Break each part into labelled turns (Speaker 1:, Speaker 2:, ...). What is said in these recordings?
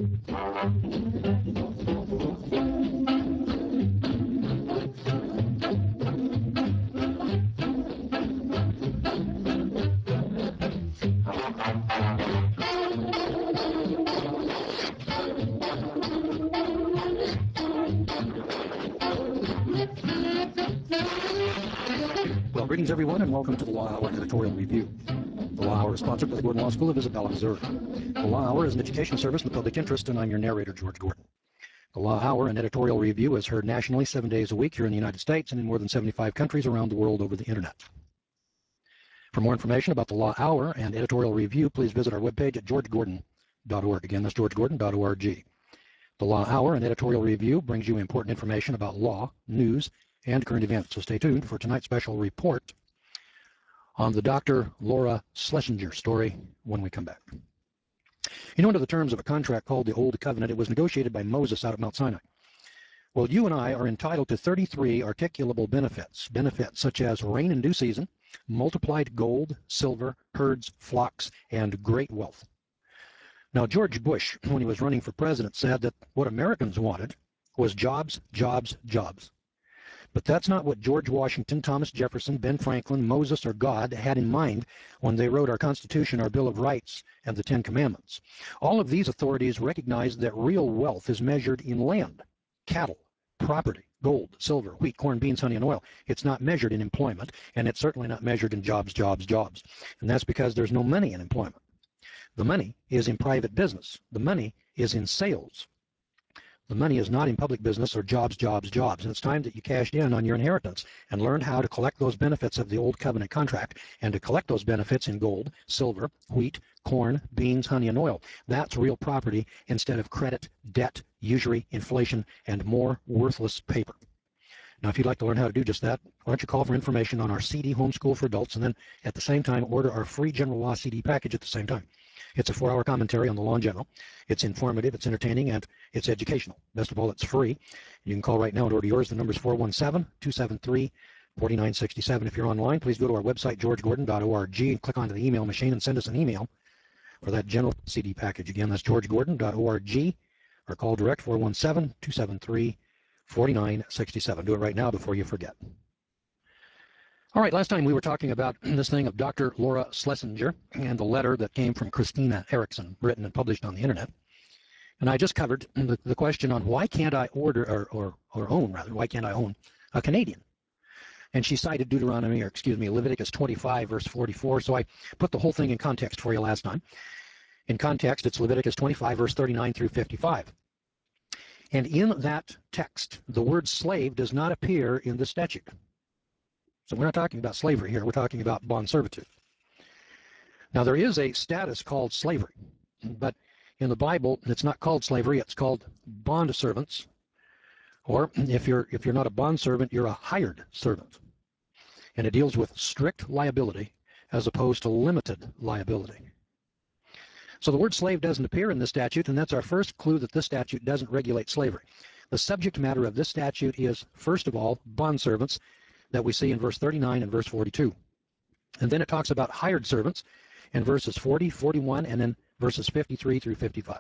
Speaker 1: Well, greetings everyone, and welcome to the Law Hour Editorial Review. The Law Hour is sponsored by the Gordon Law School of Isabella, Missouri. The Law Hour is an educational service in the public interest, and I'm your narrator, George Gordon. The Law Hour and Editorial Review is heard nationally 7 days a week here in the United States and in more than 75 countries around the world over the internet. For more information about the Law Hour and Editorial Review, please visit our webpage at georgegordon.org. Again, that's georgegordon.org. The Law Hour and Editorial Review brings you important information about law, news, and current events. So stay tuned for tonight's special report on the Dr. Laura Schlesinger story when we come back. You know, under the terms of a contract called the Old Covenant, it was negotiated by Moses out at Mount Sinai. Well, you and I are entitled to 33 articulable benefits such as rain in due season, multiplied gold, silver, herds, flocks, and great wealth. Now, George Bush, when he was running for president, said that what Americans wanted was jobs, jobs, jobs. But that's not what George Washington, Thomas Jefferson, Ben Franklin, Moses, or God had in mind when they wrote our Constitution, our Bill of Rights, and the Ten Commandments. All of these authorities recognized that real wealth is measured in land, cattle, property, gold, silver, wheat, corn, beans, honey, and oil. It's not measured in employment, and it's certainly not measured in jobs, jobs, jobs. And that's because there's no money in employment. The money is in private business. The money is in sales. The money is not in public business or jobs, jobs, jobs. And it's time that you cashed in on your inheritance and learned how to collect those benefits of the Old Covenant contract and to collect those benefits in gold, silver, wheat, corn, beans, honey, and oil. That's real property instead of credit, debt, usury, inflation, and more worthless paper. Now, if you'd like to learn how to do just that, why don't you call for information on our CD Homeschool for Adults, and then at the same time order our free General Law CD package at the same time. It's a 4-hour commentary on the law in general. It's informative, it's entertaining, and it's educational. Best of all, it's free. You can call right now and order yours. The number is 417-273-4967. If you're online, please go to our website, georgegordon.org, and click onto the email machine and send us an email for that general CD package. Again, that's georgegordon.org, or call direct 417-273-4967. Do it right now before you forget. All right, last time we were talking about this thing of Dr. Laura Schlesinger and the letter that came from Christina Erickson, written and published on the internet. And I just covered the question on why can't I order, or own, rather, why can't I own a Canadian? And she cited Leviticus 25, verse 44. So I put the whole thing in context for you last time. In context, it's Leviticus 25, verse 39 through 55. And in that text, the word slave does not appear in the statute. So we're not talking about slavery here. We're talking about bond servitude. Now, there is a status called slavery, but in the Bible, it's not called slavery. It's called bond servants, or if you're not a bond servant, you're a hired servant, and it deals with strict liability as opposed to limited liability. So the word slave doesn't appear in this statute, and that's our first clue that this statute doesn't regulate slavery. The subject matter of this statute is, first of all, bond servants, that we see in verse 39 and verse 42. And then it talks about hired servants in verses 40, 41, and then verses 53 through 55.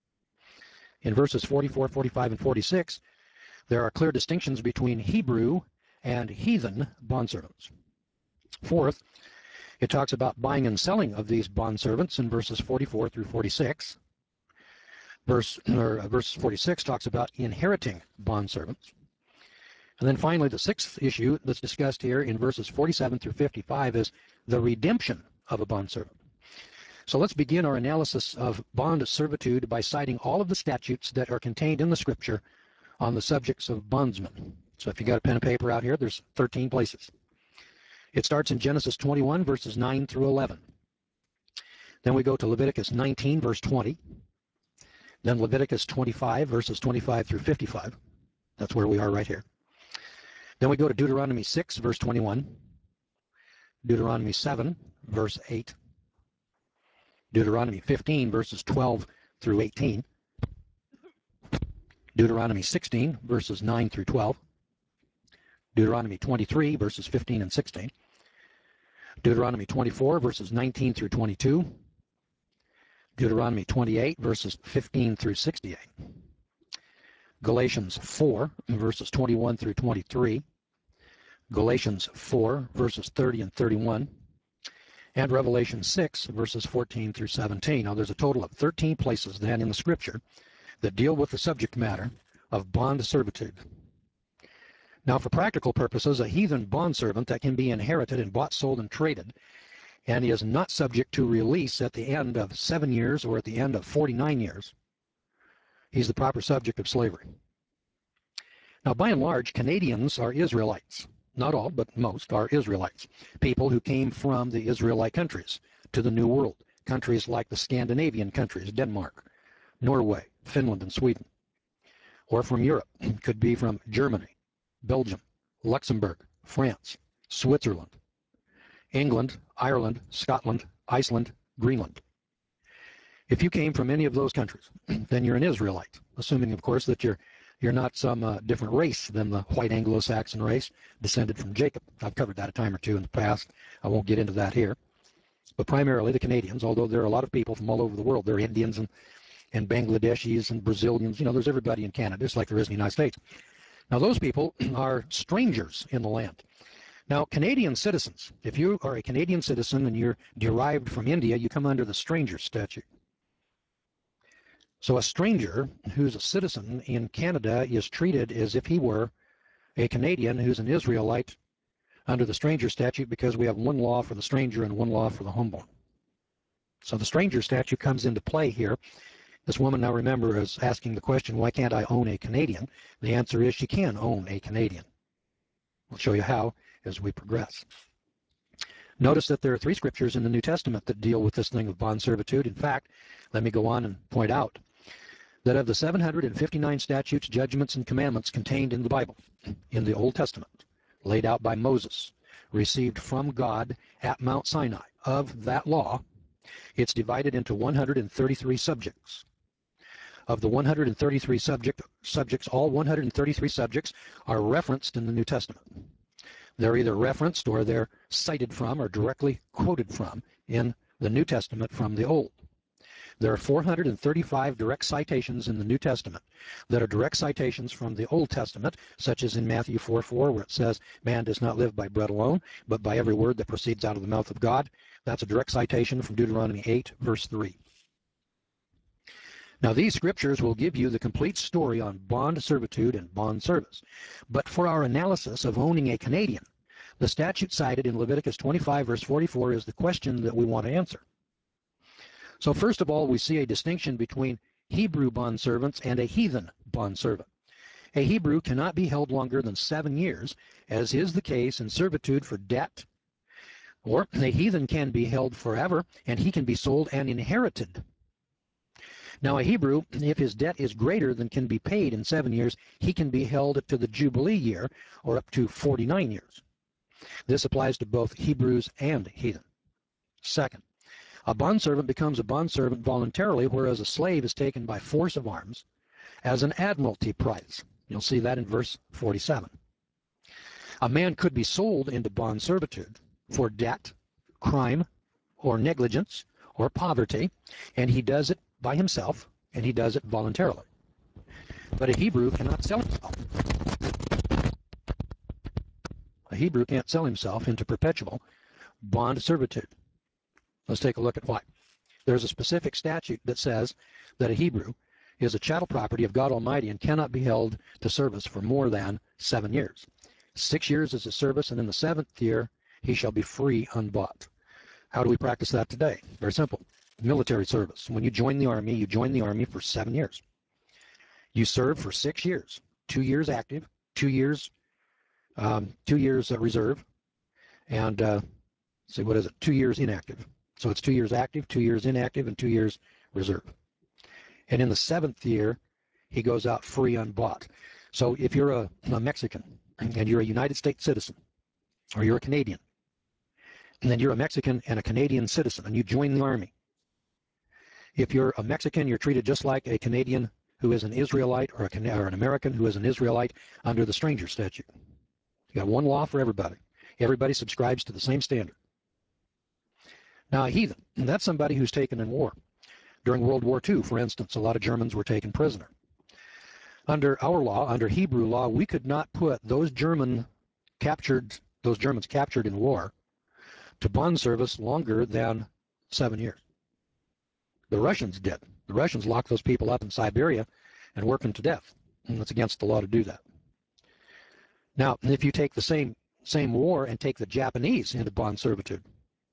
Speaker 1: In verses 44, 45, and 46, there are clear distinctions between Hebrew and heathen bondservants. Fourth, it talks about buying and selling of these bondservants in verses 44 through 46. Verse 46 talks about inheriting bondservants. And then finally, the sixth issue that's discussed here in verses 47 through 55 is the redemption of a bondservant. So let's begin our analysis of bond servitude by citing all of the statutes that are contained in the Scripture on the subjects of bondsmen. So if you got a pen and paper out here, there's 13 places. It starts in Genesis 21, verses 9 through 11. Then we go to Leviticus 19, verse 20. Then Leviticus 25, verses 25 through 55. That's where we are right here. Then we go to Deuteronomy 6, verse 21, Deuteronomy 7, verse 8, Deuteronomy 15, verses 12 through 18, Deuteronomy 16, verses 9 through 12, Deuteronomy 23, verses 15 and 16, Deuteronomy 24, verses 19 through 22, Deuteronomy 28, verses 15 through 68. Galatians 4, verses 21 through 23. Galatians 4, verses 30 and 31. And Revelation 6, verses 14 through 17. Now, there's a total of 13 places then in the Scripture that deal with the subject matter of bond servitude. Now, for practical purposes, a heathen bondservant that can be inherited and bought, sold, and traded, and is not subject to release at the end of 7 years or at the end of 49 years, he's the proper subject of slavery. Now, by and large, Canadians are Israelites. Not all, but most are Israelites. People who came from the Israelite countries to the New World. Countries like the Scandinavian countries, Denmark, Norway, Finland, and Sweden. Or from Europe. Could be from Germany, Belgium, Luxembourg, France, Switzerland, England, Ireland, Scotland, Iceland, Greenland. If you came from any of those countries, then you're an Israelite, assuming, of course, that you're not some different race than the white Anglo-Saxon race descended from Jacob. I've covered that a time or two in the past. I won't get into that here. But primarily the Canadians, although there are a lot of people from all over the world. There are Indians and Bangladeshis and Brazilians. You know, there's everybody in Canada, just like there is in the United States. Now, those people are strangers in the land. Now, Canadian citizens, if you are a Canadian citizen and you're derived from India, you come under the stranger statute. So a stranger who's a citizen in Canada is treated as if he were a Canadian who's an Israelite under the stranger statute, because we have one law for the stranger and one law for the homeborn. So the stranger statute comes into play here. This woman, now remember, is asking the question, why can't I own a Canadian? The answer is she can own a Canadian. We'll show you how as we progress. Notice that there are 3 scriptures in the New Testament that deal with this thing of bond servitude. In fact, let me go on and point out that of the 759 statutes, judgments, and commandments contained in the Bible, in the Old Testament, laid out by Moses, received from God at Mount Sinai, of that law, it's divided into 133 subjects. Of the 133 subjects, all 133 subjects are referenced in the New Testament. They're either referenced or they're cited from or directly quoted from in the New Testament from the Old. There are 435 direct citations in the New Testament that are direct citations from the Old Testament, such as in Matthew 4:4, where it says, man does not live by bread alone, but by every word that proceeds out of the mouth of God. That's a direct citation from Deuteronomy 8, verse 3. Now, these scriptures will give you the complete story on bond servitude and bond service. But for our analysis of owning a Canadian, the statute cited in Leviticus 25, verse 44 is the question that we want to answer. So first of all, we see a distinction between Hebrew bondservants and a heathen bondservant. A Hebrew cannot be held longer than 7 years, as is the case in servitude for debt, or a heathen can be held forever, and he can be sold and inherited. Now, a Hebrew, if his debt is greater than can be paid in 7 years, he can be held to the Jubilee year, or up to 49 years. This applies to both Hebrews and heathen. Second, a bondservant becomes a bondservant voluntarily, whereas a slave is taken by force of arms as an admiralty prize. You'll see that in verse 47. A man could be sold into bond servitude for debt, crime, or negligence, or poverty, and he does it by himself, and he does it voluntarily. But a Hebrew cannot sell himself. A Hebrew can't sell himself into perpetual bond servitude. Let's take a look at why. There's a specific statute that says that a Hebrew is a chattel property of God Almighty and cannot be held to service for more than 7 years. 6 years is his service, and in the 7th year he shall be free unbought. How do we practice that today? Very simple. Military service. When you join the Army for 7 years. You serve for 6 years. 2 years active, 2 years reserve, and 2 years inactive. So it's 2 years active, 2 years inactive, and 2 years reserve. And in the 7th year, he goes out free unbought. So if you're a Mexican and you're a United States citizen, or you're a Canadian, and then you're a Mexican and a Canadian citizen, and you join the Army. If you're a Mexican, you're treated just like a Canadian who is an Israelite, or an American who is an Israelite under the stranger statute. You got one law for everybody. Everybody subscribes to the same standard. Now, a heathen, that's somebody who's taken in war. During World War II, for instance, a lot of Germans were taken prisoner. Under our law, under Hebrew law, we could not put those Germans captured in war to bond service longer than 7 years. The Russians did. The Russians locked those people up in Siberia and worked them to death. And it's against the law to do that. Now, if you take the same war and take the Japanese into bond servitude,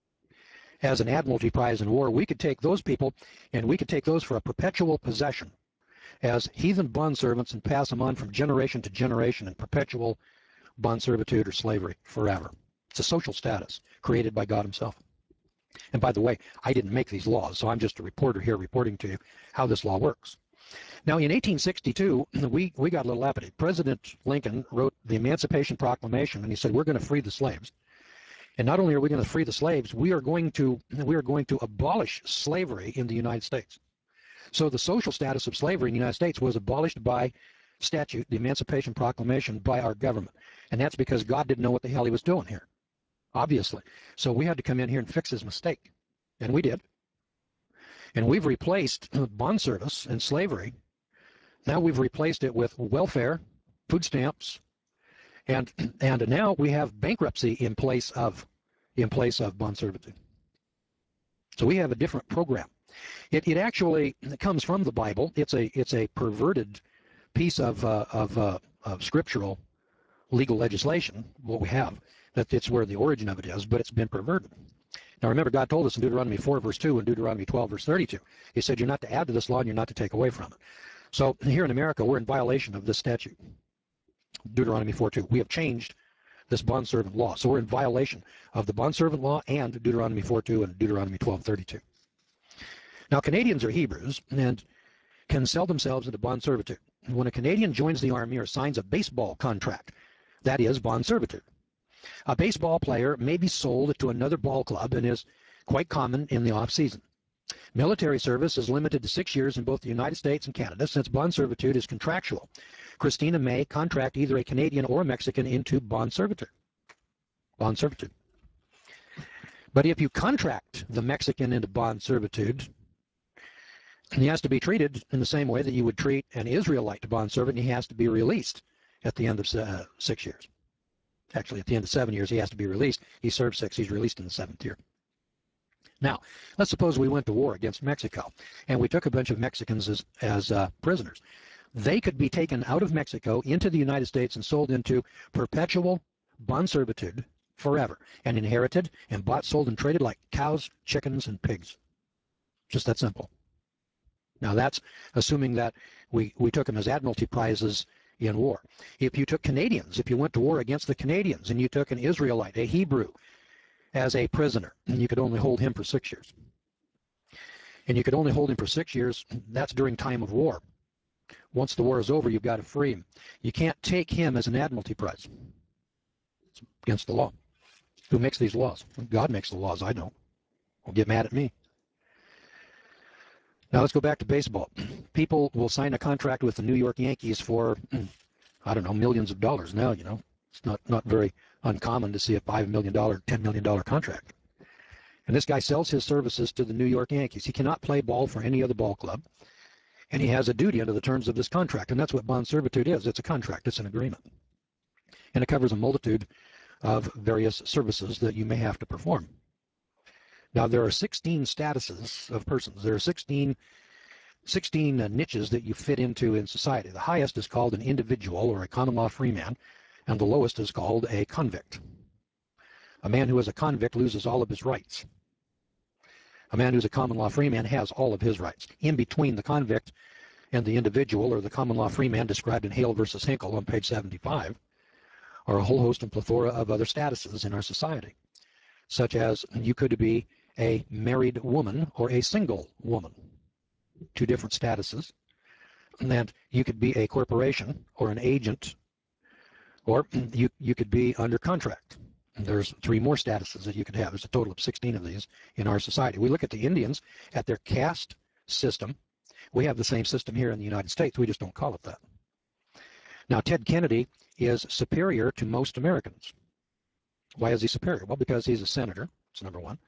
Speaker 1: as an admiralty prize in war, we could take those people and we could take those for a perpetual possession as heathen bond servants and pass them on from generation to generation in perpetual bond servitude or slavery forever. It's a social status created by God himself. And by the way, I didn't make these laws, so I'm just a reporter here reporting to you how this law works. Now, in 1862, we got a little uppity. President Lincoln wrote the Emancipation Proclamation, and he said, we're going to free the slaves. And not only are we going to free the slaves, we are going to abolish slavery in the United States. So the social status of slavery in the United States was abolished by statute, the Emancipation Proclamation, by our government. And that's because God didn't know what the hell he was doing here, obviously. So we had to come in here and fix his mistake. And we did. And we've replaced bond service and slavery. Now we've replaced it with welfare, food stamps, and now we have bankruptcy in place of bond servitude. So we have a different program. It actually comes from the Bible. It's a perverted piece of scriptural legal legislation. What we have, that it's where the origin of it is, but it's been perverted. Now remember, God told us in Deuteronomy 4 verse 2 and Deuteronomy 12 verse 32. He said you're not to add to this law and you're not to take away from it. So here in America, we're in violation of this statute. Deuteronomy 4:2. We have changed this bondservant law. So we're in violation of the bondservant law and Deuteronomy 4:2 and Deuteronomy 12:32. Now, Canadians are Hebrews and can sell themselves into bond servitude. When a Canadian joins the Army or signs a baseball contract, that is bond servitude. A baseball player may be sold to another ball club and is quite common in the off-season. Military service is limited to 6 years in both the United States and Canada since bond servitude is contractual. Christina may contract either a Canadian or a Mexican into bond servitude. Bond servitude. But if you contract the Mexican into bond servitude, he has to be treated in the same way that you would treat an Israelite to bond servant, and he has to be released at the end of 6 years. Actually, at the end of 7 years, he has to be released. He served 6, he's released in the 7th year. Now, let's suppose we went to war against Mexico, and we took a bunch of Mexicans as prisoners. They could be taken out of Mexico into the United States and sold into perpetual bond servitude forever, and inherited and bought, sold, and traded like cows, chickens, and pigs. Just that simple. Now, that's assuming that we took them as admiralty prizes in war. If you took Canadians, if you went to war against the Canadians and you took an Israelite, a Hebrew, as a prisoner, and you could only hold him for 6 years. And you could only hold him for 6 years, that's during time of war. Once the war is over, you've got to free him. You can't take him as an admiralty prize. It's against the law. Who makes these laws? God makes the laws, I don't. Don't get mad at me. Now let's go back to baseball. People will sign a contract with the New York Yankees for, I don't know, millions of dollars now, you know. It's not very uncommon to see a $5 million, $10 million contract. And this guy sells his services to the New York Yankees. He cannot play ball for any other ball club. And he has a duty under the terms of this contract. And that's what bond servitude is. It's a contract. It's an agreement. And it covers a multitude of various services that you may have to perform. Now, there are 16 statuses of persons. There are 16 niches that you fit into in society. The highest is called an individual or a common law free man, and the lowest is called a convict. A man who is a convict loses all of his rights. A man who's a common law free man has all of his rights. In between the convict and the individual or the common law free man described in Hale versus Hinkle on page 75 are a whole host and plethora of other statuses in our society, such as you could be a married woman or a single woman, 2 different statuses, and then you could be a corporation or an agent, or you could be under contract. And there's 3 more statuses that you could have. There's a total of 16 of these in our society. We look at the Indians, at their caste system. We have the same system here in the United States. We just don't call it that. Now, Ted Kennedy is superior to most Americans. Why is he superior? Well, because he's a senator. That's number one.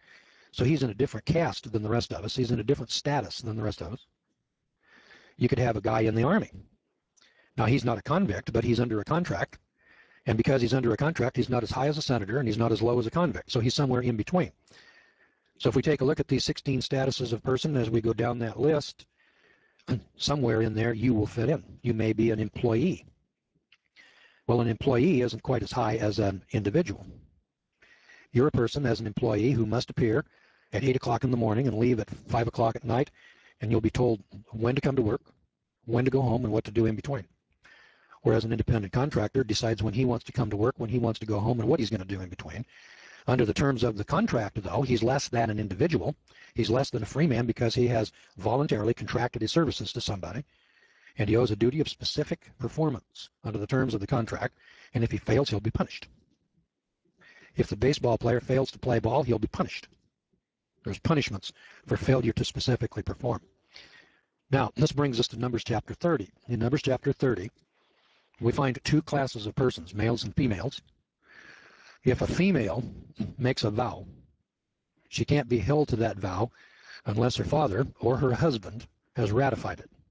Speaker 1: So he's in a different caste than the rest of us. He's in a different status than the rest of us. You could have a guy in the Army. Now, he's not a convict, but he's under a contract. And because he's under a contract, he's not as high as a senator and he's not as low as a convict. So he's somewhere in between. So if we take a look at these 16 statuses of person as we go down that list, somewhere in there you will fit in. You may be an employee. Well, an employee isn't quite as high as an individual. You're a person as an employee who must appear at 8 o'clock in the morning and leave at 5 o'clock at night, and you'll be told when to come to work, when to go home, and what to do in between. Whereas an independent contractor decides when he wants to come to work, when he wants to go home, and what he's going to do in between. Under the terms of the contract, though, he's less than an individual. He's less than a free man because he has voluntarily contracted his services to somebody, and he owes a duty of specific performance under the terms of the contract, and if he fails, he'll be punished. If the baseball player fails to play ball, he'll be punished. There's punishments for failure to specifically perform. Now, this brings us to Numbers chapter 30. In Numbers chapter 30, we find two classes of persons, males and females. If a female makes a vow, she can't be held to that vow unless her father or her husband has ratified it.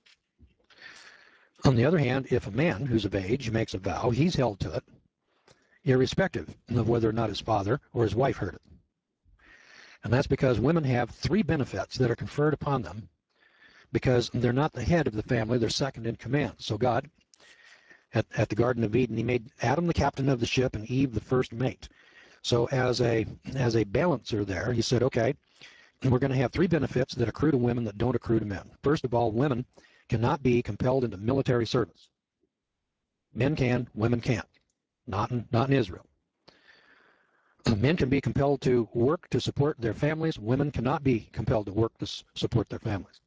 Speaker 1: On the other hand, if a man who's of age makes a vow, he's held to it, irrespective of whether or not his father or his wife heard it. And that's because women have three benefits that are conferred upon them because they're not the head of the family, they're second in command. So God, at the Garden of Eden, he made Adam the captain of the ship and Eve the first mate. So as a balancer there, he said, okay, we're going to have three benefits that accrue to women that don't accrue to men. First of all, women cannot be compelled into military service. Men can, women can't. Not in Israel. Men can be compelled to work to support their families. Women cannot be compelled to work to support their families.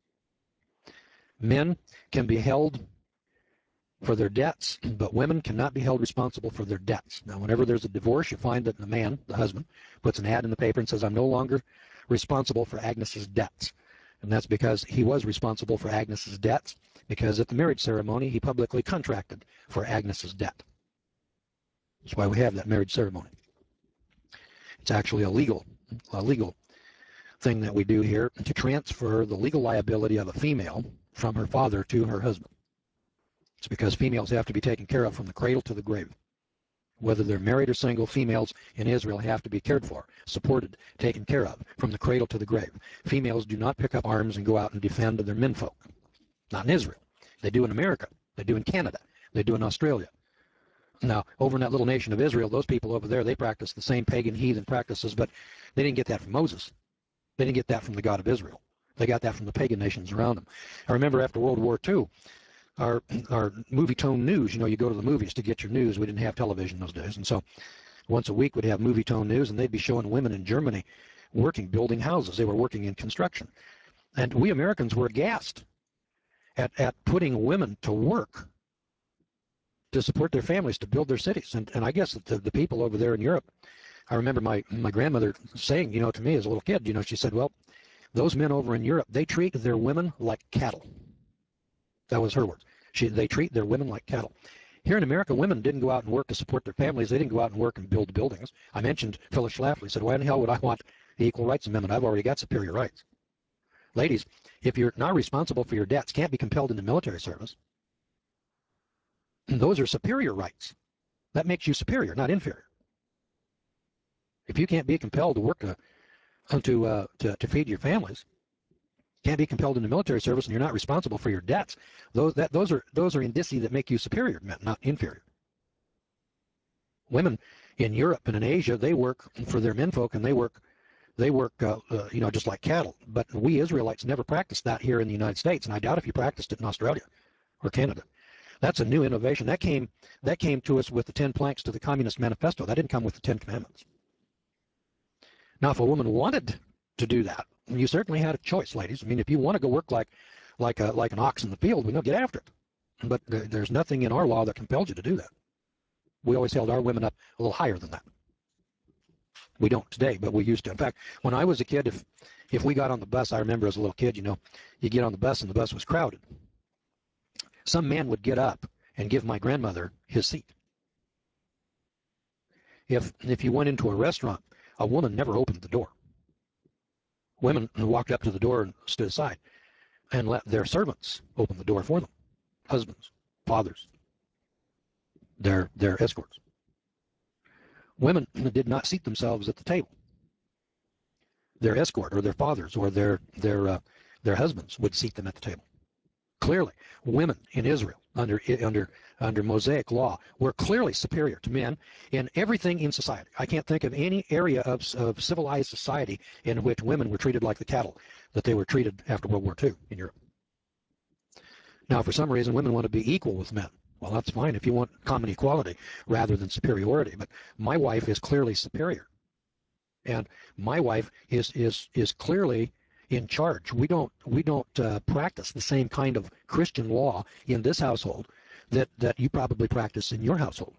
Speaker 1: Men can be held for their debts, but women cannot be held responsible for their debts. Now, whenever there's a divorce, you find that the man, the husband, puts an ad in the paper and says, I'm no longer responsible for Agnes's debts. And that's because he was responsible for Agnes's debts, because at the marriage ceremony, he publicly contracted for Agnes's debt. That's why we have that marriage ceremony. It's actually a legal thing that we do here to transfer the legal liability of a female from her father to her husband. It's because females have to be taken care of from the cradle to the grave. Whether they're married or single, females in Israel have to be cared for, supported, taken care of from the cradle to the grave. Females do not pick up arms and go out and defend their menfolk. Not in Israel. They do in America. They do in Canada. They do in Australia. Now, over in that little nation of Israel, those people over there, they practice the same pagan heathen practices, but they didn't get that from Moses. They didn't get that from the God of Israel. They got that from the pagan nations around them. I remember after World War II, our movie tone news, you go to the movies to get your news. We didn't have television those days. And so once a week we'd have movie tone news, and they'd be showing women in Germany working, building houses. They were working in construction. And we Americans were aghast at putting women to work to support their families, to build their cities. And I guess the people over there in Europe, I remember my grandmother saying, to me as a little kid, she said, well, those men over in Europe, they treat their women like cattle. That was her words. They treat their women like cattle. Here in America, women didn't go out and work to support their families. They didn't go out and work and build buildings. I mentioned Phyllis Schlafly. Said, why in the hell would I want the Equal Rights Amendment? I've already got superior rights. Ladies, if you're not responsible for your debts, can't be compelled into military service, those are superior rights. That makes you superior, not inferior. If you can't be compelled to work to feed your families, can't be compelled into military service, and you're not responsible for your debts, those are indicia that make you superior men, not inferior. Women in Europe and in Asia, they work for their menfolk, and they work just like cattle. But we Israelites never practiced that here in the United States, and I doubt if you practiced it in Australia or Canada. That's a new innovation. That came to us with the 10 planks to the Communist Manifesto. That didn't come with the 10 Commandments. Now, if a woman wanted to do that, you certainly had a choice, ladies. I mean, if you want to go work like an ox in the field, we know, get after it. But there's nothing in our law that compels you to do that. We always held our women up a little higher than that. We don't today, but we used to. In fact, when I was a kid, if we got on the bus, I remember as a little kid, you get on the bus and the bus was crowded. Some man would get up and give my grandmother his seat. If you went into a restaurant, a woman never opened the door. Women walked up to the door and stood aside and let their servants open the door for them. Husbands, fathers, their escorts. Women did not seat themselves at the table. Their escort or their fathers or their husbands would seat them at the table. Clearly, women in Israel under Mosaic law were clearly superior to men in everything in society. I can't think of any area of civilized society in which women were treated like the cattle that they were treated after World War II in Europe. Now, for some reason, women want to be equal with men. Well, that's fine if you want common equality rather than superiority. But my wife is clearly superior, and my wife is clearly in charge. We don't practice the same kind of Christian law in this household that you probably practice in your household.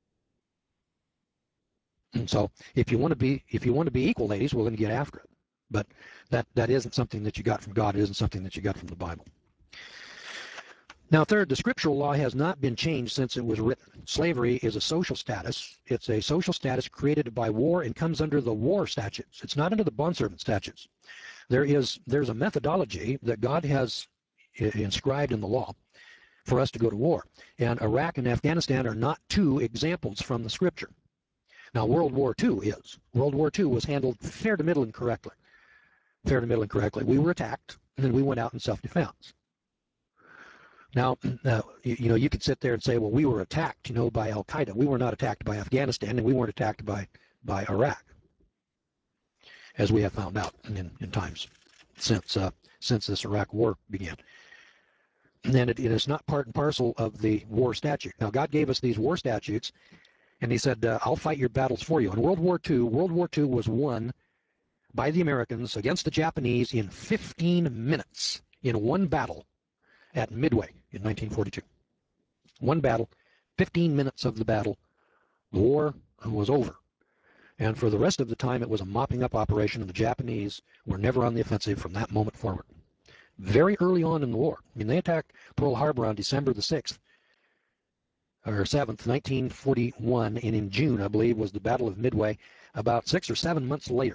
Speaker 1: And so, if you want to be equal, ladies, we're going to get after it. But that isn't something that you got from God. It isn't something that you got from the Bible. Now, third, the scriptural law has not been changed since it was written. Slavery is a social status. It's a social status created by war and comes under the war statutes. It's not under the bondservant statutes. There's a methodology that God has inscribed in the law for us to go to war. And Iraq and Afghanistan are not two examples from the scripture. Now, World War II is. World War II was handled fair to middling correctly. Fair to middling correctly. We were attacked, and then we went out in self-defense. Now, you could sit there and say, well, we were attacked, by Al-Qaeda. We were not attacked by Afghanistan, and we weren't attacked by Iraq, as we have found out in times since this Iraq war began. And it is not part and parcel of the war statute. Now, God gave us these war statutes, and he said, I'll fight your battles for you. In World War II was won by the Americans against the Japanese in 15 minutes in one battle at Midway in 1942. One battle, 15 minutes of the battle, the war was over. And for the rest of the time, it was a mopping up operation, and the Japanese were never on the offensive from that moment forward. Very early on in the war. I mean, they attacked Pearl Harbor on December the 6th, or 7th, 1941, and in June, I believe, was the Battle of Midway. About 6 or 7 months later,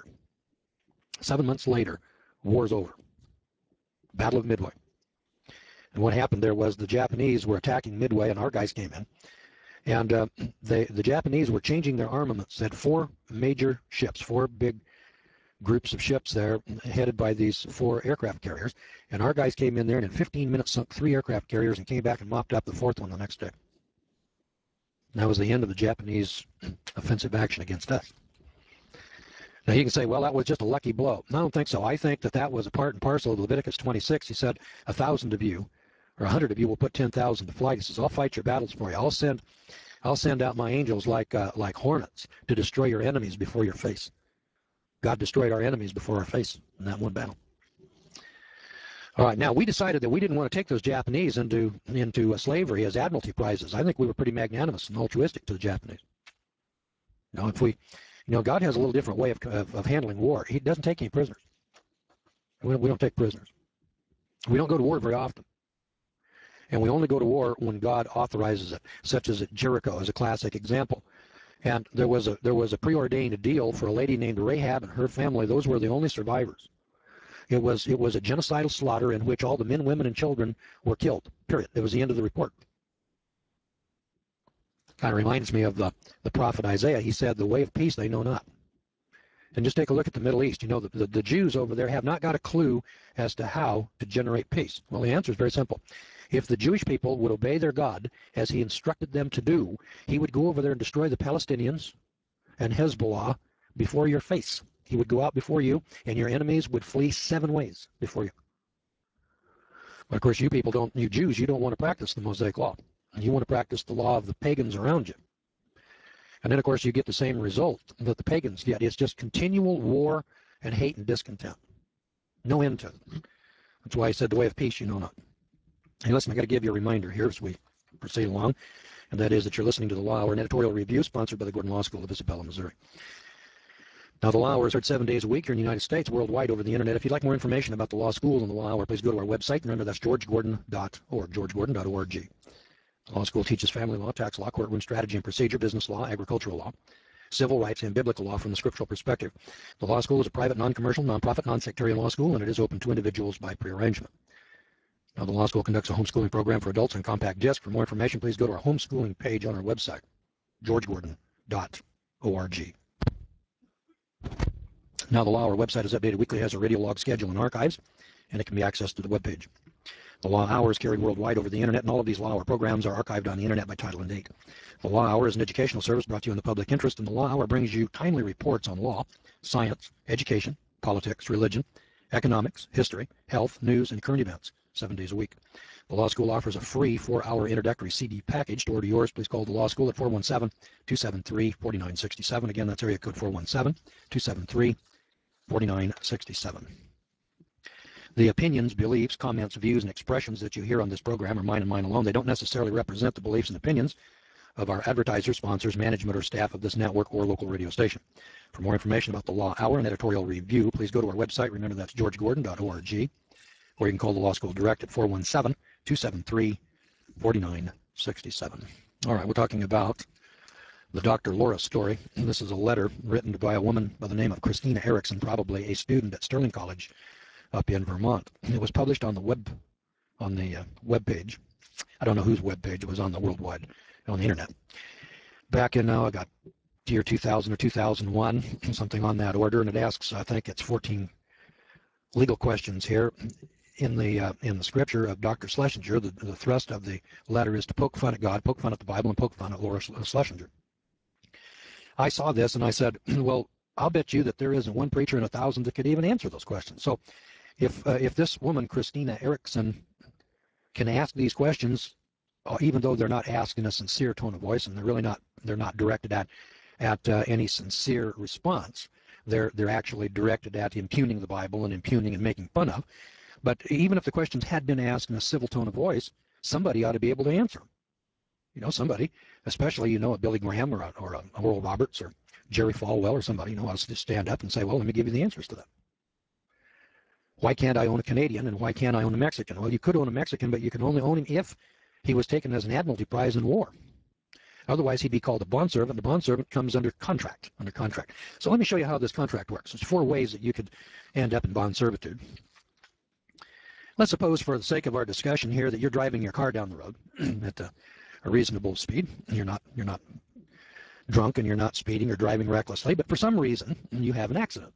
Speaker 1: war's over. Battle of Midway. And what happened there was the Japanese were attacking Midway, and our guys came in. And the Japanese were changing their armaments. They had 4 major ships, 4 big groups of ships there, headed by these 4 aircraft carriers. And our guys came in there, and in 15 minutes sunk 3 aircraft carriers and came back and mopped up the 4th one the next day. And that was the end of the Japanese offensive action against us. Now, you can say, well, that was just a lucky blow. No, I don't think so. I think that was a part and parcel of Leviticus 26. He said, 1,000 of you, or 100 of you will put 10,000 to flight. He says, I'll fight your battles for you. I'll send out my angels like hornets to destroy your enemies before your face. God destroyed our enemies before our face in that one battle. All right, now we decided that we didn't want to take those Japanese into slavery as admiralty prizes. I think we were pretty magnanimous and altruistic to the Japanese. God has a little different way of handling war. He doesn't take any prisoners. We don't take prisoners. We don't go to war very often. And we only go to war when God authorizes it, such as at Jericho as a classic example. And there was a preordained deal for a lady named Rahab and her family. Those were the only survivors. It was a genocidal slaughter in which all the men, women, and children were killed, period. It was the end of the report. Kind of reminds me of the prophet Isaiah. He said, the way of peace they know not. And just take a look at the Middle East. The Jews over there have not got a clue as to how to generate peace. Well, the answer is very simple. If the Jewish people would obey their God as he instructed them to do, he would go over there and destroy the Palestinians and Hezbollah before your face. He would go out before you, and your enemies would flee 7 ways before you. But of course, you Jews, you don't want to practice the Mosaic law. You want to practice the law of the pagans around you. And then, of course, you get the same result that the pagans get. It's just continual war and hate and discontent. No end to it. That's why I said the way of peace you know not. Hey, listen, I got to give you a reminder here as we proceed along, and that is that you're listening to The Law Hour, an editorial review sponsored by the Gordon Law School of Isabella, Missouri. Now, The Law Hour is heard 7 days a week here in the United States, worldwide over the internet. If you'd like more information about the law school and The Law Hour, please go to our website. Remember, that's georgegordon.org, georgegordon.org. The law school teaches family law, tax law, courtroom strategy and procedure, business law, agricultural law, civil rights, and biblical law from the scriptural perspective. The law school is a private, non-commercial, non-profit, non-sectarian law school, and it is open to individuals by prearrangement. Now, the law school conducts a homeschooling program for adults on compact disc. For more information, please go to our homeschooling page on our website, georgegordon.org. Now, the Law Hour website is updated weekly, has a radio log schedule and archives, and it can be accessed through the webpage. The Law Hour is carried worldwide over the internet, and all of these Law Hour programs are archived on the internet by title and date. The Law Hour is an educational service brought to you in the public interest, and the Law Hour brings you timely reports on law, science, education, politics, religion, economics, history, health, news, and current events, 7 days a week. The Law School offers a free 4-hour introductory CD package to order yours. Please call the Law School at 417-273-4967. Again, that's area code 417-273-4967. The opinions, beliefs, comments, views, and expressions that you hear on this program are mine and mine alone. They don't necessarily represent the beliefs and opinions of our advertisers, sponsors, management, or staff of this network or local radio station. For more information about the Law Hour and editorial review, please go to our website. Remember, that's georgegordon.org, or you can call the Law School direct at 417-273-4967. All right, we're talking about the Dr. Laura story. This is a letter written by a woman by the name of Christina Erickson, probably a student at Sterling College up in Vermont. It was published on the web page. I don't know whose web page. It was on the worldwide, on the internet. Back in I got year 2000 or 2001, something on that order, and it asks, I think it's 14 legal questions here. In the scripture of Dr. Schlesinger, the thrust of the letter is to poke fun at God, poke fun at the Bible, and poke fun at Laura Schlesinger. I saw this and I said, well, I'll bet you that there isn't one preacher in 1,000 that could even answer those questions. So if this woman, Christina Erickson, can ask these questions, even though they're not asked in a sincere tone of voice, and they're not directed at any sincere response. They're actually directed at impugning the Bible and impugning and making fun of. But even if the questions had been asked in a civil tone of voice, somebody ought to be able to answer them. You know, somebody, especially, a Billy Graham or a Oral Roberts or Jerry Falwell or somebody, ought to stand up and say, well, let me give you the answers to that. Why can't I own a Canadian and why can't I own a Mexican? Well, you could own a Mexican, but you can only own him if he was taken as an admiralty prize in war. Otherwise, he'd be called a bondservant. The bondservant comes under contract. So let me show you how this contract works. There's 4 ways that you could end up in bond servitude. Let's suppose, for the sake of our discussion here, that you're driving your car down the road at a reasonable speed. You're not drunk and you're not speeding or driving recklessly, but for some reason you have an accident.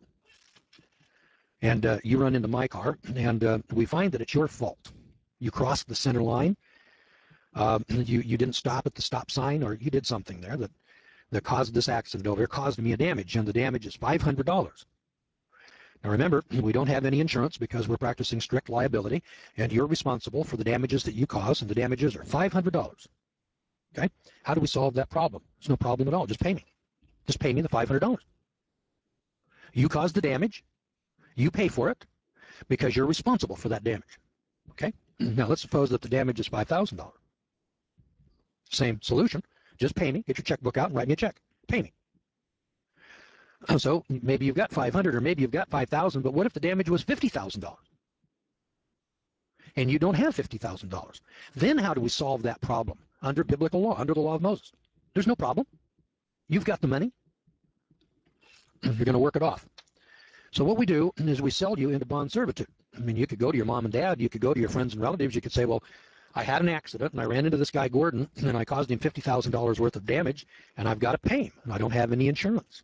Speaker 1: And you run into my car, and we find that it's your fault. You crossed the center line. You didn't stop at the stop sign, or you did something there that caused this accident over here, caused me a damage, and the damage is $500. Now remember, we don't have any insurance because we're practicing strict liability, and you're responsible for the damages that you cause, and the damages are $500. Okay? How do we solve that problem? There's no problem at all. Just pay me. Just pay me the $500. You caused the damage. You pay for it because you're responsible for that damage. Okay? Now let's suppose that the damage is $5,000. Same solution. Just pay me. Get your checkbook out and write me a check. Pay me. So maybe you've got 500 or maybe you've got 5,000, but what if the damage was $50,000? And you don't have $50,000. Then how do we solve that problem? Under biblical law, under the law of Moses. There's no problem. You've got the money. You're going to work it off. So what we do is we sell you into bond servitude. I mean, you could go to your mom and dad, you could go to your friends and relatives, you could say, well, I had an accident and I ran into this guy Gordon and I caused him $50,000 worth of damage and I've got to pay him and I don't have any insurance.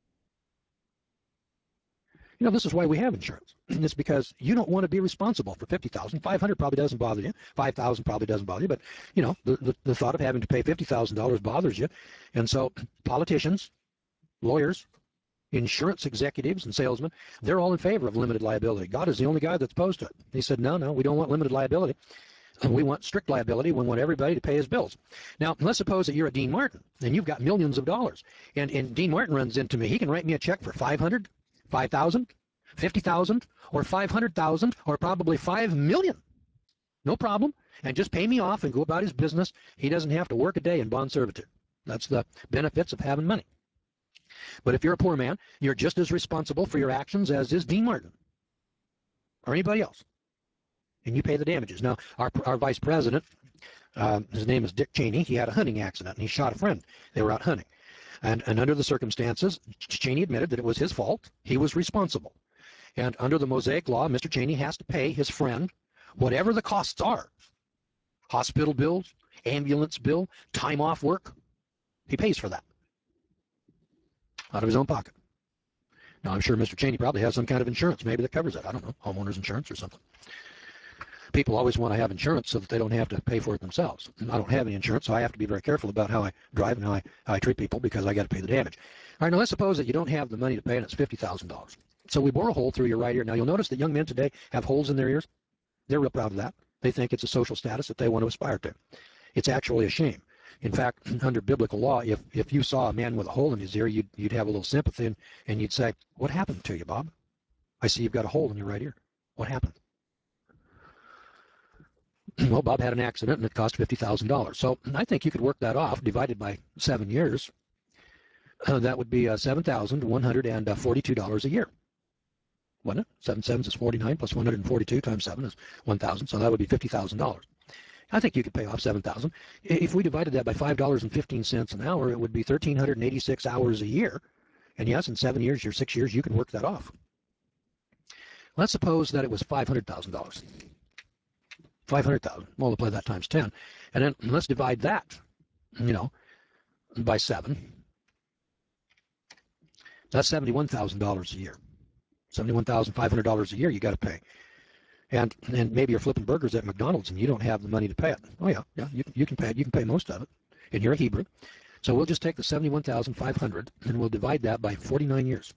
Speaker 1: You know, this is why we have insurance. It's because you don't want to be responsible for $50,000. $500 probably doesn't bother you. $5,000 probably doesn't bother you. But, you know, the thought of having to pay $50,000 bothers you. And so politicians, lawyers, insurance executives and salesmen, they're all in favor of limited liability. God is the only guy that's opposed to it. He said, no, we don't want limited liability. We want strict liability. We want everybody to pay his bills. Now, let's suppose that you're a Dean Martin and you've got millions of dollars. And Dean Martin runs into me. He can write me a check for $500, $5,000, $50,000, or $500,000, or probably $5 million. No problem. And just pay me off and go about his business. He doesn't have to work a day in bond servitude. That's the benefits of having money. But if you're a poor man, you're just as responsible for your actions as is Dean Martin or anybody else. And you pay the damages. Now, our vice president, his name is Dick Cheney, he had a hunting accident and he shot a friend. They were out hunting. And under the circumstances, Cheney admitted that it was his fault. He was responsible. And under the Mosaic Law, Mr. Cheney has to pay his friend whatever the costs are. Hospital bills, ambulance bill, time off work. He pays for that out of his own pocket. Now, I'm sure Mr. Cheney probably has some kind of insurance, maybe that covers it. I don't know, homeowner's insurance or something. People always want to have insurance so that they don't have to pay for it themselves. And I don't have any insurance, so I have to be very careful about how I drive and how I treat people because I got to pay the damage. All right, now let's suppose that you don't have the money to pay and it's $50,000. So we bore a hole through your right ear. Now, you'll notice that young men today have holes in their ears. They're real proud of that. They think it's a social status that they want to aspire to. It's actually a shame. In fact, under biblical law, if you saw a man with a hole in his ear, you'd have a little sympathy and you'd say, "What happened to you, Bob? I see you've got a hole in your right ear. What happened?" Well, Bob had an accident and it cost $50,000. So I think you could work that off, divided by 7 years. That would be $7,142 a year. Wouldn't it? 7 sevens is 49 plus 142 times 7 is 1,000. So that would be $50,000. I think you could pay off $7,000. If we divided that by $5.15 an hour, it would be 1,386 hours a year. And yes, in 7 years or 6 years, you can work that off. Let's suppose that it was $500,000. 500,000. Multiply that times 10. And then let's divide that, by 7. That's $71,000 a year. $71,500 a year you got to pay. And maybe you're flipping burgers at McDonald's and you don't have the money to pay it. Oh, yeah, you can pay it. You can pay most of it. And you're a Hebrew. So we'll just take the $71,500 and we'll divide that by 49 years.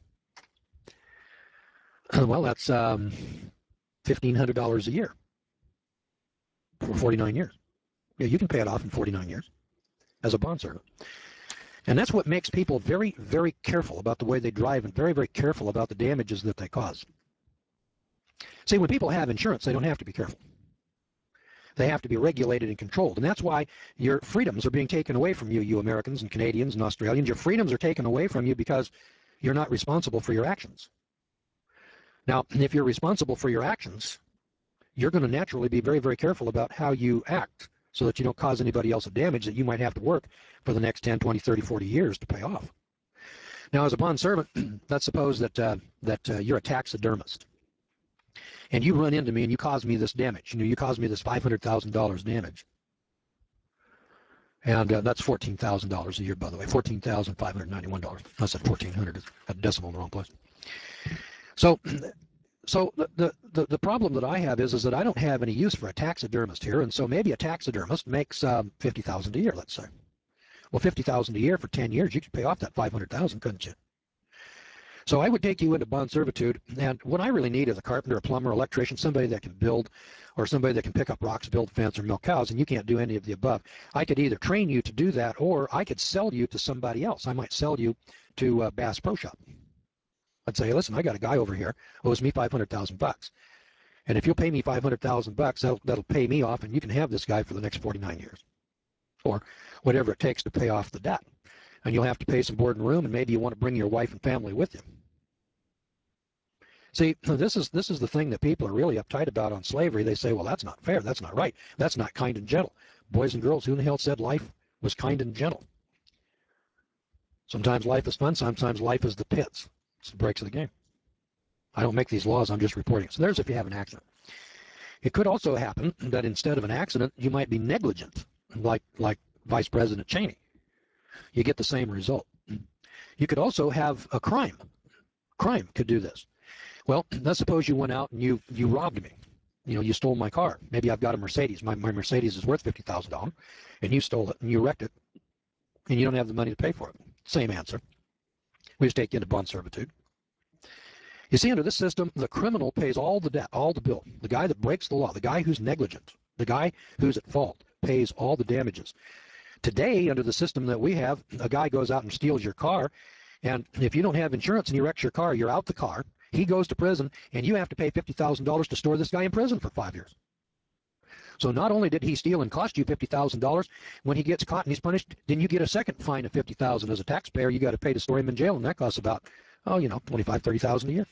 Speaker 1: Well, that's $1,500 a year for 49 years. Yeah, you can pay it off in 49 years as a bond servant. And that's what makes people very, very careful about the way they drive and very, very careful about the damages that they cause. See, when people have insurance, they don't have to be careful. They have to be regulated and controlled. And that's why your freedoms are being taken away from you, you Americans and Canadians and Australians. Your freedoms are taken away from you because you're not responsible for your actions. Now, if you're responsible for your actions, you're going to naturally be very, very careful about how you act so that you don't cause anybody else a damage that you might have to work for the next 10, 20, 30, 40 years to pay off. Now, as a bond servant, let's suppose that you're a taxidermist. And you run into me and you cause me this damage. You cause me this $500,000 damage. And that's $14,000 a year, by the way. $14,591. I said $1,400. I had a decimal in the wrong place. So the problem that I have is that I don't have any use for a taxidermist here. And so maybe a taxidermist makes $50,000 a year, let's say. Well, $50,000 a year for 10 years, you could pay off that $500,000, couldn't you? So I would take you into bond servitude, and what I really need is a carpenter, a plumber, electrician, somebody that can build, or somebody that can pick up rocks, build fence, or milk cows, and you can't do any of the above. I could either train you to do that, or I could sell you to somebody else. I might sell you to Bass Pro Shop. I'd say, listen, I got a guy over here who owes me $500,000, and if you'll pay me $500,000, that'll pay me off, and you can have this guy for the next 49 years, or whatever it takes to pay off the debt. And you'll have to pay some board and room, and maybe you want to bring your wife and family with you. See, this is the thing that people are really uptight about on slavery. They say, well, that's not fair. That's not right. That's not kind and gentle. Boys and girls, who in the hell said life was kind and gentle? Sometimes life is fun. Sometimes life is the pits. It's the breaks of the game. I don't make these laws. I'm just reporting. So there's if you have an accident. It could also happen that instead of an accident, you might be negligent, like Vice President Cheney. You get the same result. You could also have a crime. Crime could do this. Well, let's suppose you went out and you robbed me. You stole my car. Maybe I've got a Mercedes. My Mercedes is worth $50,000, and you stole it and you wrecked it, and you don't have the money to pay for it. Same answer. We just take you into bond servitude. You see, under this system, the criminal pays all the debt, all the bill. The guy that breaks the law, the guy who's negligent, the guy who's at fault, pays all the damages. Today, under the system that we have, a guy goes out and steals your car, and if you don't have insurance and he wrecks your car, you're out the car. He goes to prison, and you have to pay $50,000 to store this guy in prison for 5 years. So not only did he steal and cost you $50,000, when he gets caught and he's punished, then you get a second fine of $50,000 as a taxpayer. You got to pay to store him in jail, and that costs about, $25,000, $30,000 a year.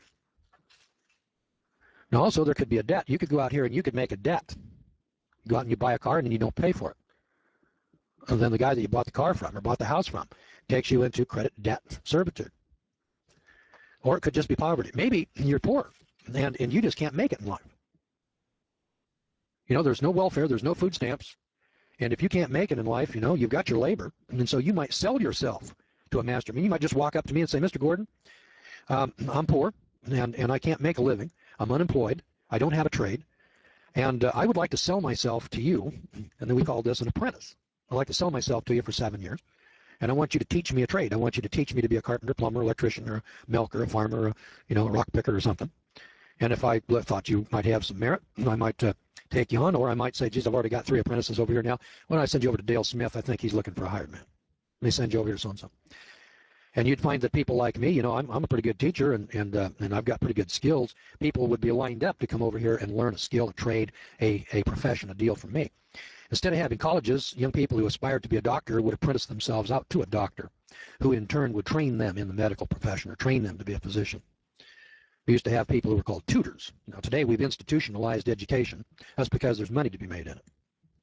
Speaker 1: Now, also, there could be a debt. You could go out here and you could make a debt. Go out and you buy a car, and then you don't pay for it. And then the guy that you bought the car from or bought the house from takes you into credit debt servitude. Or it could just be poverty. Maybe you're poor and you just can't make it in life. You know, there's no welfare, there's no food stamps. And if you can't make it in life, you know, you've got your labor. And so you might sell yourself to a master. I mean, you might just walk up to me and say, Mr. Gordon, I'm poor and I can't make a living. I'm unemployed. I don't have a trade. And I would like to sell myself to you. And then we call this an apprentice. I'd like to sell myself to you for 7 years. And I want you to teach me a trade. I want you to teach me to be a carpenter, plumber, electrician, or a milker, a farmer, or, you know, a rock picker or something. And if I thought you might have some merit, I might take you on, or I might say, geez, I've already got 3 apprentices over here now. Why don't I send you over to Dale Smith? I think he's looking for a hired man. Let me send you over here so-and-so. And you'd find that people like me, you know, I'm a pretty good teacher and I've got pretty good skills. People would be lined up to come over here and learn a skill, a trade, a profession, a deal from me. Instead of having colleges, young people who aspired to be a doctor would apprentice themselves out to a doctor, who in turn would train them in the medical profession or train them to be a physician. We used to have people who were called tutors. Now, today we've institutionalized education. That's because there's money to be made in it.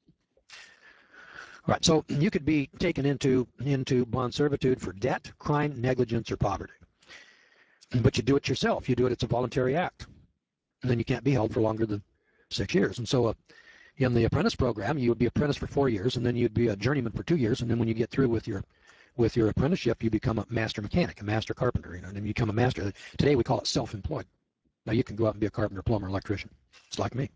Speaker 1: All right, so you could be taken into bond servitude for debt, crime, negligence, or poverty. But you do it yourself. You do it, it's a voluntary act. And then you can't be held for longer than 6 years. And so in the apprentice program, you would be apprentice for 4 years, and then you'd be a journeyman for 2 years, and then when you get through with your apprenticeship, you become a master mechanic, a master carpenter, you know, and then you become a master. Today we call it self-employed. Now you can go out and be a carpenter, plumber, electrician. It's like me.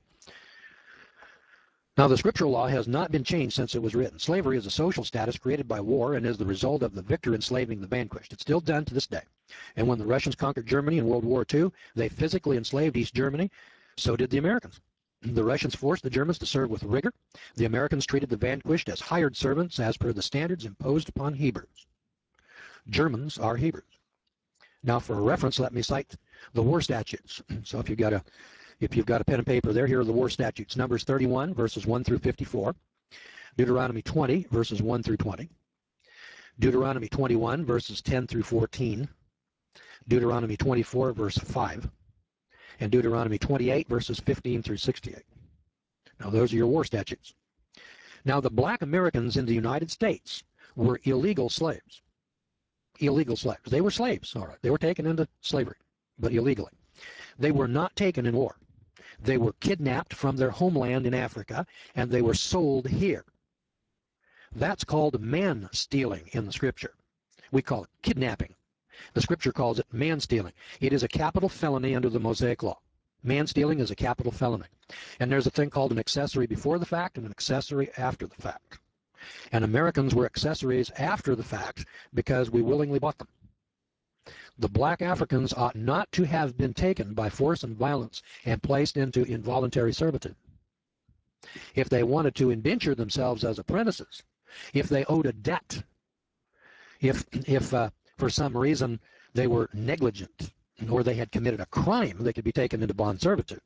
Speaker 1: Now the scriptural law has not been changed since it was written. Slavery is a social status created by war and is the result of the victor enslaving the vanquished. It's still done to this day. And when the Russians conquered Germany in World War II, they physically enslaved East Germany. So did the Americans. The Russians forced the Germans to serve with rigor. The Americans treated the vanquished as hired servants as per the standards imposed upon Hebrews. Germans are Hebrews. Now for a reference, let me cite the war statutes. So if you've got a pen and paper there, here are the war statutes. Numbers 31, verses 1 through 54. Deuteronomy 20, verses 1 through 20. Deuteronomy 21, verses 10 through 14. Deuteronomy 24, verse 5. And Deuteronomy 28, verses 15 through 68. Now, those are your war statutes. Now, the black Americans in the United States were illegal slaves. Illegal slaves. They were slaves, all right. They were taken into slavery, but illegally. They were not taken in war. They were kidnapped from their homeland in Africa, and they were sold here. That's called man-stealing in the Scripture. We call it kidnapping. The Scripture calls it man-stealing. It is a capital felony under the Mosaic Law. Man-stealing is a capital felony. And there's a thing called an accessory before the fact and an accessory after the fact. And Americans were accessories after the fact because we willingly bought them. The black Africans ought not to have been taken by force and violence and placed into involuntary servitude. If they wanted to indenture themselves as apprentices, if they owed a debt, if for some reason they were negligent or they had committed a crime, they could be taken into bond servitude.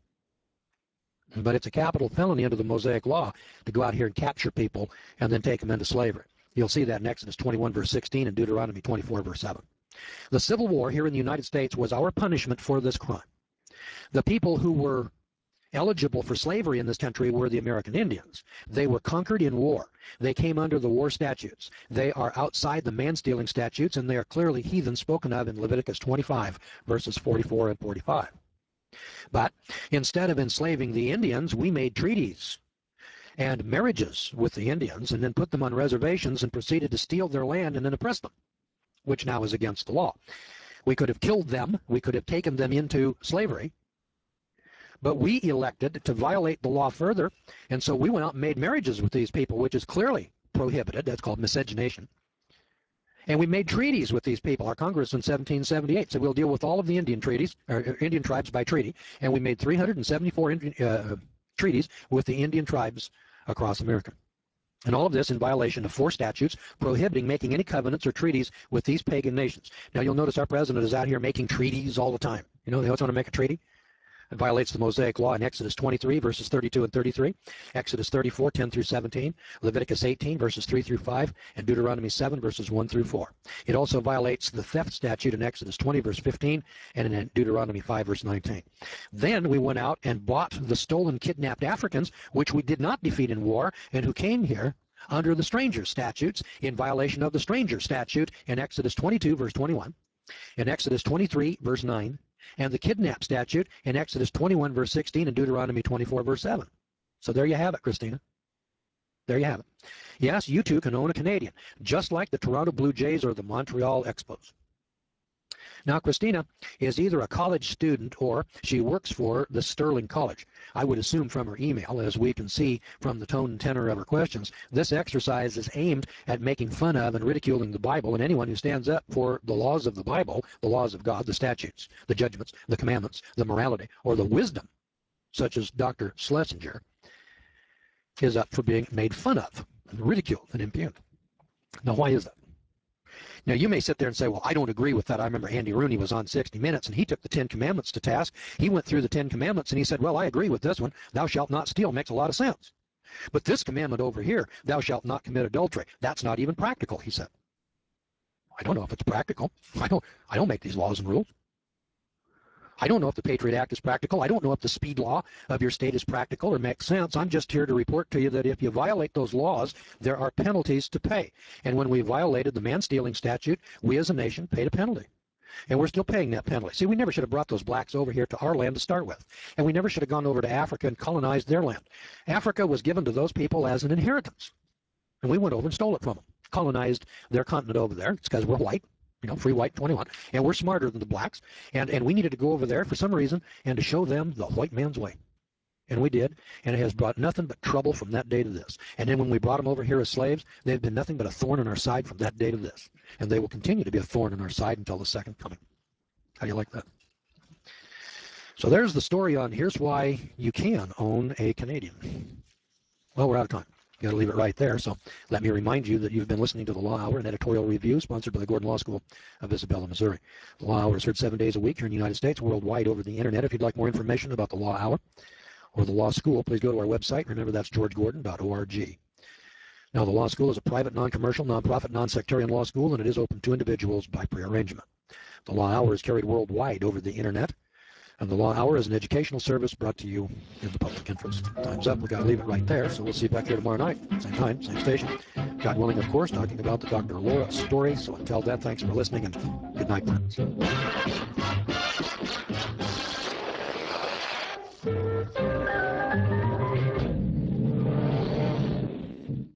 Speaker 1: But it's a capital felony under the Mosaic Law to go out here and capture people and then take them into slavery. You'll see that in Exodus 21, verse 16 and Deuteronomy 24, verse 7. The Civil War here in the United States was our punishment for this crime. The people who were eligible for slavery in this country were the American Indians. They were conquered in war. They came under the war statutes. They are outside the man-stealing statutes, and they are clearly heathen spoken of in Leviticus 25, verses 44 and 45. But instead of enslaving the Indians, we made treaties and marriages with the Indians and then put them on reservations and proceeded to steal their land and then oppress them, which now is against the law. We could have killed them. We could have taken them into slavery. But we elected to violate the law further, and so we went out and made marriages with these people, which is clearly prohibited. That's called miscegenation. And we made treaties with these people. Our Congress in 1778 said we'll deal with all of the Indian treaties, or Indian tribes by treaty, and we made 374 treaties with the Indian tribes across America. And all of this in violation of 4 statutes prohibiting making any covenants or treaties with these pagan nations. Now you'll notice our president is out here making treaties all the time. You know, they always want to make a treaty. It violates the Mosaic Law in Exodus 23, verses 32 and 33, Exodus 34, 10 through 17, Leviticus 18, verses 3 through 5, and Deuteronomy 7, verses 1 through 4. It also violates the theft statute in Exodus 20, verse 15, and in Deuteronomy 5, verse 19. Then we went out and bought the stolen, kidnapped Africans, which we did not defeat in war, and who came here under the stranger statutes in violation of the stranger statute in Exodus 22, verse 21, in Exodus 23, verse 9, and the kidnap statute in Exodus 21, verse 16, and Deuteronomy 24, verse 7. So there you have it, Christina. There you have it. Yes, you too can own a Canadian, just like the Toronto Blue Jays or the Montreal Expos. Now, Christina is either a college student or she works for the Sterling College. I would assume from her email, as we can see from the tone and tenor of her questions, this exercise is aimed at making fun of and ridiculing the Bible and anyone who stands up for the laws of the Bible, the laws of God, the statutes, the judgments, the commandments, the morality, or the wisdom, such as Dr. Schlesinger, is up for being made fun of, and ridiculed, and impugned. Now, why is that? Now, you may sit there and say, well, I don't agree with that. I remember Andy Rooney was on 60 Minutes, and he took the 10 Commandments to task. He went through the 10 Commandments, and he said, well, I agree with this one. Thou shalt not steal makes a lot of sense. But this commandment over here, thou shalt not commit adultery, that's not even practical, he said. I don't know if it's practical. I don't make these laws and rules. I don't know if the Patriot Act is practical. I don't know if the speed law of your state is practical or makes sense. I'm just here to report to you that if you violate those laws, there are penalties to pay. And when we violated the man-stealing statute, we as a nation paid a penalty. And we're still paying that penalty. See, we never should have brought those blacks over here to our land to start with. And we never should have gone over to Africa and colonized their land. Africa was given to those people as an inheritance. And we went over and stole it from them, colonized their continent over there. It's because we're white. You know, free white 21, and we're smarter than the blacks, and we needed to go over there for some reason and to show them the white man's way. And we did, and it has brought nothing but trouble from that day to this. And then when we brought them over here as slaves, they've been nothing but a thorn in our side from that day to this. And they will continue to be a thorn in our side until the second coming. How do you like that? So there's the story on here's why you can own a Canadian. Well, we're out of time. Got to leave it right there. So let me remind you that you've been listening to The Law Hour, an editorial review sponsored by the Gordon Law School of Isabella, Missouri. The Law Hour is heard 7 days a week here in the United States, worldwide over the internet. If you'd like more information about the Law Hour or the Law School, please go to our website. Remember, that's georgegordon.org. Now, the Law School is a private, non-commercial, non-profit, non-sectarian law school, and it is open to individuals by prearrangement. The Law Hour is carried worldwide over the internet. And the Law Hour is an educational service brought to you in the public interest. Time's up. We've got to leave it right there. So we'll see you back here tomorrow night. Same time, same station. God willing, of course, talking about the Dr. Laura story. So until then, thanks for listening and good night, friends.